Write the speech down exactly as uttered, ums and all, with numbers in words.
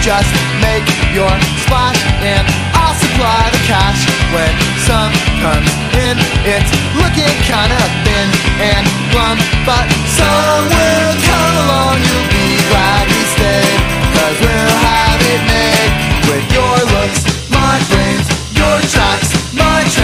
just make your splash and I'll supply the cash. When some comes in, it's looking kinda thin and glum, but